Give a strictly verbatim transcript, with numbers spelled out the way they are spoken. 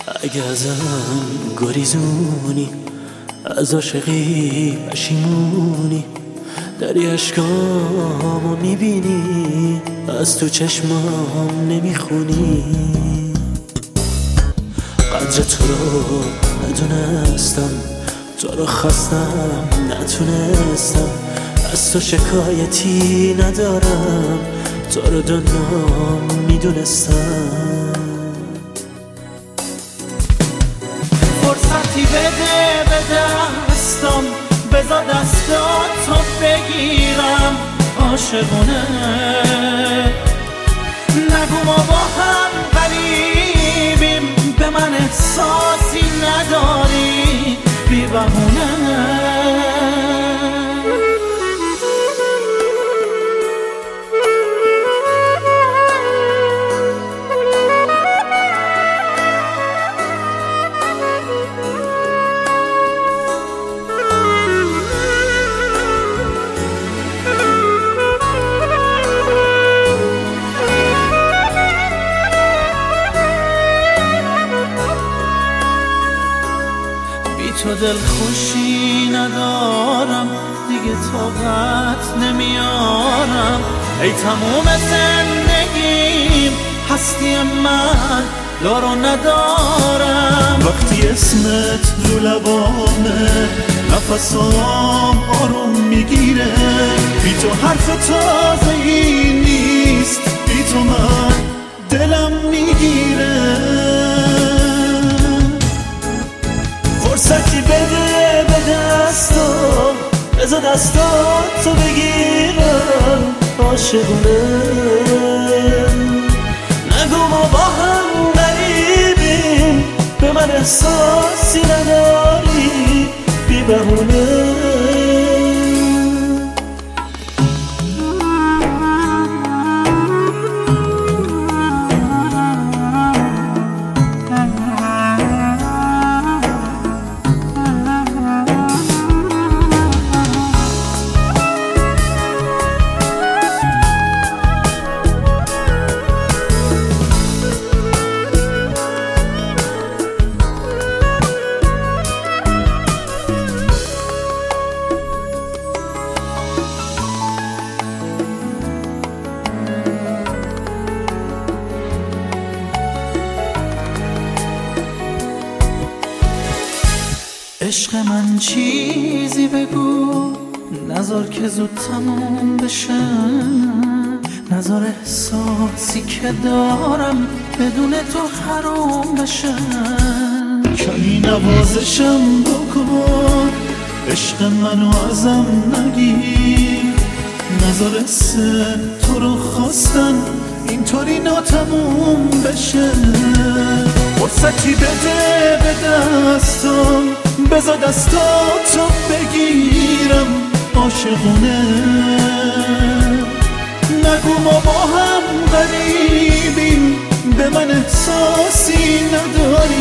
اگه ازم گریزونی، از عاشقی پشیمونی، داری عشقامو میبینی، از تو چشمام نمیخونی. قدر تو رو ندونستم، تو رو خواستم نتونستم، از تو شکایتی ندارم، تو رو دنیا میدونستم. فرصتی بده به دستم، بذار دستاتو بگیرم عاشقونه. نگو ما با هم غریبیم، به من احساسی نداری بی بهونه. تو دل خوشی ندارم دیگه، طاقت نمیارم. ای تموم زندگیم هستی من دارو ندارم. وقتی اسمت رو لبامه نفسام آروم میگیره، بی تو حرف تازه‌ای نیست، بی تو من دلم میگیره. فرصتی بده به دستم، بذار دستاتو بگیرم عاشقونه. نگو ما با هم غریبیم، به من احساسی نداری بی بهونه. عشق من چیزی بگو، نذار که زود تموم بشه، نذار احساسی که دارم بدون تو حروم بشه. کمی نوازشم بکن، عشق منو ازم نگیر، نذار حس تو رو خواستن اینطوری ناتموم بشه. فرصتی بده به دستم، بذار دستاتو بگیرم عاشقونه. نگو ما با هم غریبیم، به من احساسی نداری